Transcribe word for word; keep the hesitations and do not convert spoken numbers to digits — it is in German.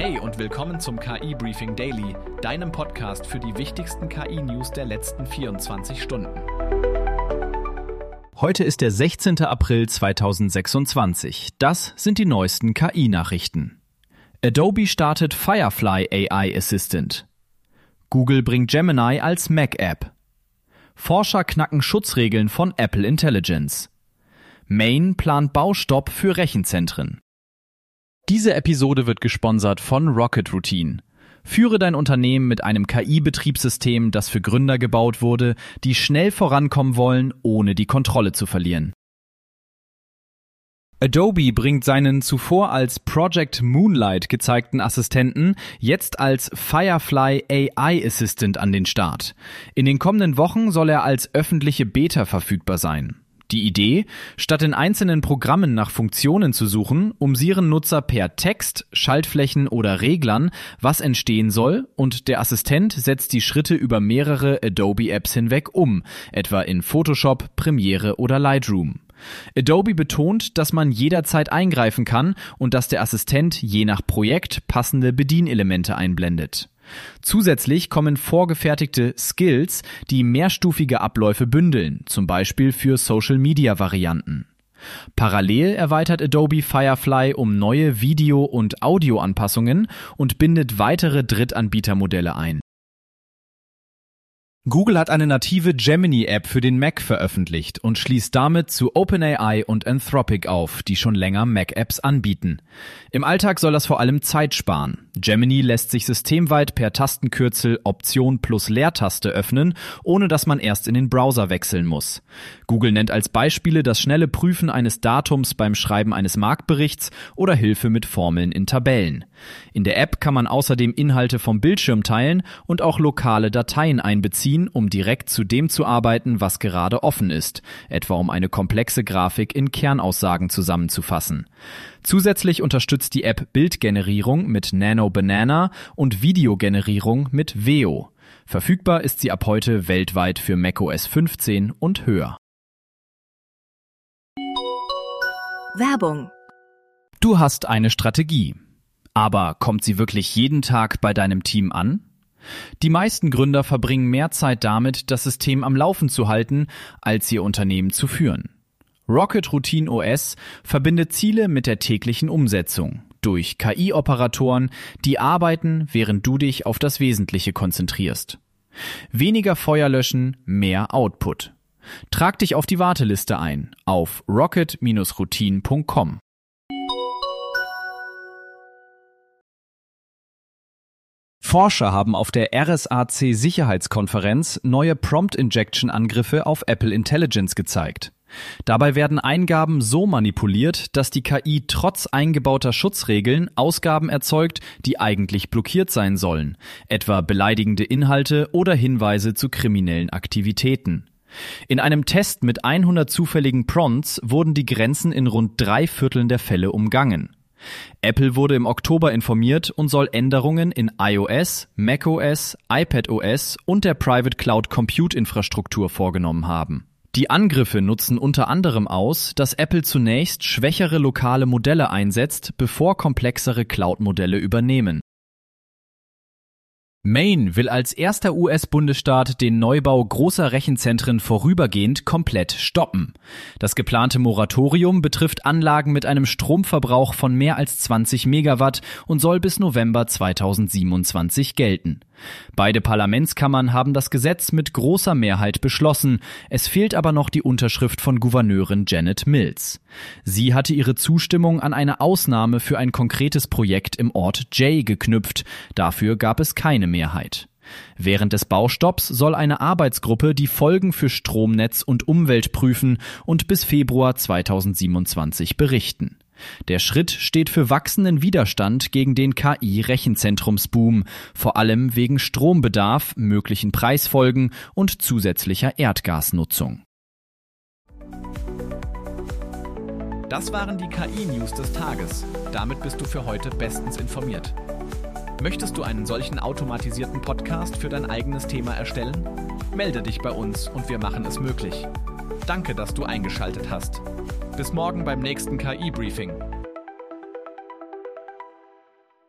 Hey und willkommen zum K I-Briefing Daily, deinem Podcast für die wichtigsten K I-News der letzten vierundzwanzig Stunden. Heute ist der sechzehnter April zweitausendsechsundzwanzig. Das sind die neuesten K I-Nachrichten. Adobe startet Firefly A I Assistant. Google bringt Gemini als Mac-App. Forscher knacken Schutzregeln von Apple Intelligence. Maine plant Baustopp für Rechenzentren. Diese Episode wird gesponsert von Rocket Routine. Führe dein Unternehmen mit einem K I-Betriebssystem, das für Gründer gebaut wurde, die schnell vorankommen wollen, ohne die Kontrolle zu verlieren. Adobe bringt seinen zuvor als Project Moonlight gezeigten Assistenten jetzt als Firefly A I Assistant an den Start. In den kommenden Wochen soll er als öffentliche Beta verfügbar sein. Die Idee: Statt in einzelnen Programmen nach Funktionen zu suchen, umsieren Nutzer per Text, Schaltflächen oder Reglern, was entstehen soll, und der Assistent setzt die Schritte über mehrere Adobe-Apps hinweg um, etwa in Photoshop, Premiere oder Lightroom. Adobe betont, dass man jederzeit eingreifen kann und dass der Assistent je nach Projekt passende Bedienelemente einblendet. Zusätzlich kommen vorgefertigte Skills, die mehrstufige Abläufe bündeln, zum Beispiel für Social-Media-Varianten. Parallel erweitert Adobe Firefly um neue Video- und Audioanpassungen und bindet weitere Drittanbietermodelle ein. Google hat eine native Gemini-App für den Mac veröffentlicht und schließt damit zu OpenAI und Anthropic auf, die schon länger Mac-Apps anbieten. Im Alltag soll das vor allem Zeit sparen. Gemini lässt sich systemweit per Tastenkürzel Option plus Leertaste öffnen, ohne dass man erst in den Browser wechseln muss. Google nennt als Beispiele das schnelle Prüfen eines Datums beim Schreiben eines Marktberichts oder Hilfe mit Formeln in Tabellen. In der App kann man außerdem Inhalte vom Bildschirm teilen und auch lokale Dateien einbeziehen, um direkt zu dem zu arbeiten, was gerade offen ist, etwa um eine komplexe Grafik in Kernaussagen zusammenzufassen. Zusätzlich unterstützt die App Bildgenerierung mit Nano Banana und Videogenerierung mit Veo. Verfügbar ist sie ab heute weltweit für macOS fünfzehn und höher. Werbung. Du hast eine Strategie. Aber kommt sie wirklich jeden Tag bei deinem Team an? Die meisten Gründer verbringen mehr Zeit damit, das System am Laufen zu halten, als ihr Unternehmen zu führen. Rocket Routine O S verbindet Ziele mit der täglichen Umsetzung durch K I-Operatoren, die arbeiten, während du dich auf das Wesentliche konzentrierst. Weniger Feuer löschen, mehr Output. Trag dich auf die Warteliste ein auf rocket Bindestrich routine Punkt com. Forscher haben auf der R S A C-Sicherheitskonferenz neue Prompt-Injection-Angriffe auf Apple Intelligence gezeigt. Dabei werden Eingaben so manipuliert, dass die K I trotz eingebauter Schutzregeln Ausgaben erzeugt, die eigentlich blockiert sein sollen, etwa beleidigende Inhalte oder Hinweise zu kriminellen Aktivitäten. In einem Test mit hundert zufälligen Prompts wurden die Grenzen in rund drei Vierteln der Fälle umgangen. Apple wurde im Oktober informiert und soll Änderungen in iOS, macOS, iPadOS und der Private Cloud Compute Infrastruktur vorgenommen haben. Die Angriffe nutzen unter anderem aus, dass Apple zunächst schwächere lokale Modelle einsetzt, bevor komplexere Cloud-Modelle übernehmen. Maine will als erster U S-Bundesstaat den Neubau großer Rechenzentren vorübergehend komplett stoppen. Das geplante Moratorium betrifft Anlagen mit einem Stromverbrauch von mehr als zwanzig Megawatt und soll bis November zweitausendsiebenundzwanzig gelten. Beide Parlamentskammern haben das Gesetz mit großer Mehrheit beschlossen. Es fehlt aber noch die Unterschrift von Gouverneurin Janet Mills. Sie hatte ihre Zustimmung an eine Ausnahme für ein konkretes Projekt im Ort Jay geknüpft. Dafür gab es keine Mehrheit. Während des Baustopps soll eine Arbeitsgruppe die Folgen für Stromnetz und Umwelt prüfen und bis Februar zweitausendsiebenundzwanzig berichten. Der Schritt steht für wachsenden Widerstand gegen den K I-Rechenzentrumsboom, vor allem wegen Strombedarf, möglichen Preisfolgen und zusätzlicher Erdgasnutzung. Das waren die K I-News des Tages. Damit bist du für heute bestens informiert. Möchtest du einen solchen automatisierten Podcast für dein eigenes Thema erstellen? Melde dich bei uns und wir machen es möglich. Danke, dass du eingeschaltet hast. Bis morgen beim nächsten K I-Briefing.